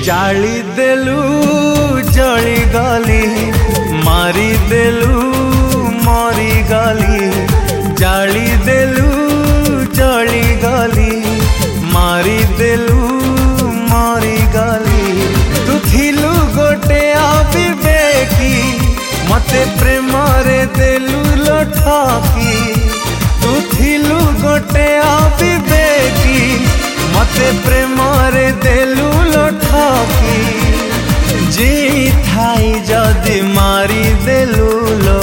जाली देलू जली गली मारी देलू मरी गली जाली देलू जली गली मारी देलू मरी गली तू थिलू गोटे अविवेकी मते प्रेम रे देलू लठकी तू थिलू गोटे अविवेकी मते प्रेम रे देलू लठकी जी थाई जदि मारी देलू लो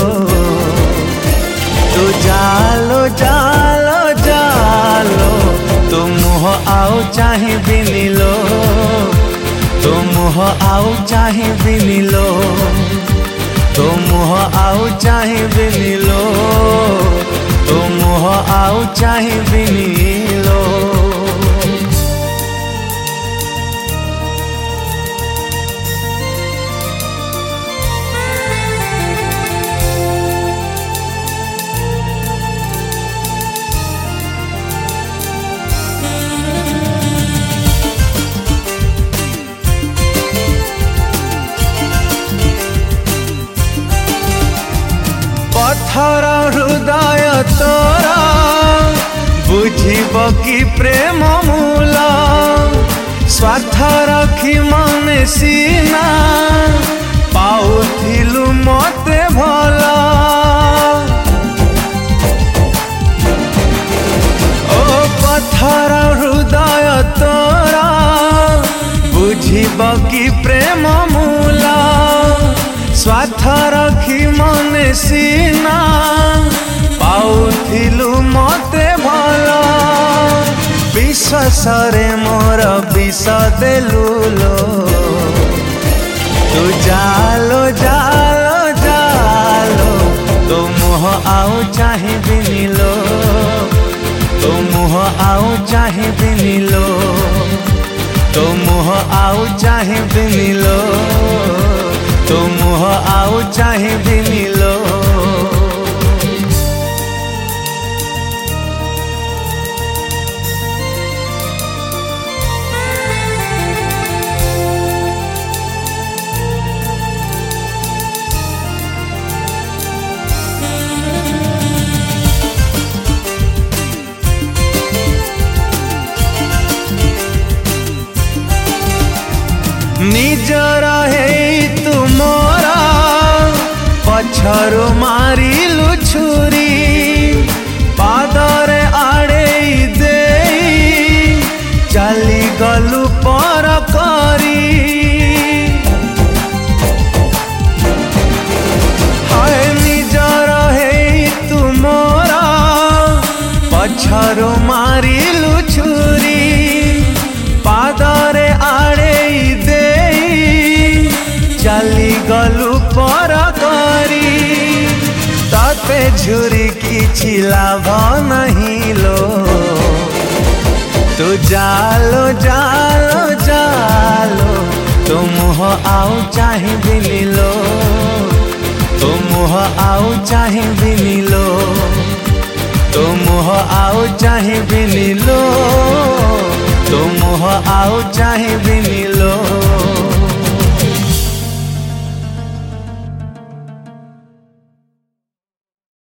तू जालो जालो जालो तू मुह आउ चाहे बिनिलो तू मुह आउ चाहे बिनिलो तू मुह आउ चाहे बिनिलो तू मुह आउ चाहे बिनिलो पत्थर हृदय तोरा बुझिब कि प्रेम मूल स्वार्थ रखी मन सीना पाउथिलु मते भल ओ पत्थर हृदय तोरा बुझिब कि प्रेम मूल स्वार्थ रखी मन सीना पाउथिलु मते भल विश्वास रे मोर विष देलु लो तू जालो जालो जालो तो मुह आउ चाहे बिनिलो तो मुह आउ चाहे बिनिलो तो मुह आउ चाहे बिनिलो तो मुह आउ चाहे बिनिलो निजर है तुमरा पछरु मारिलु छुरी पादरे आड़े दे चली गलु पर करी हाय निजर है तुमरा पछरु मारिलु छुरी पादरे आड़े चली गलु पर करी तते झुरी किछि लाभ नहीं लो तू जालो जालो जालो तू मुह आउ चाहे बिनिलो तू मुह आउ चाहे बिनिलो तू मुह आउ चाहे बिनिलो तू मुह आउ चाहे बिनिलो।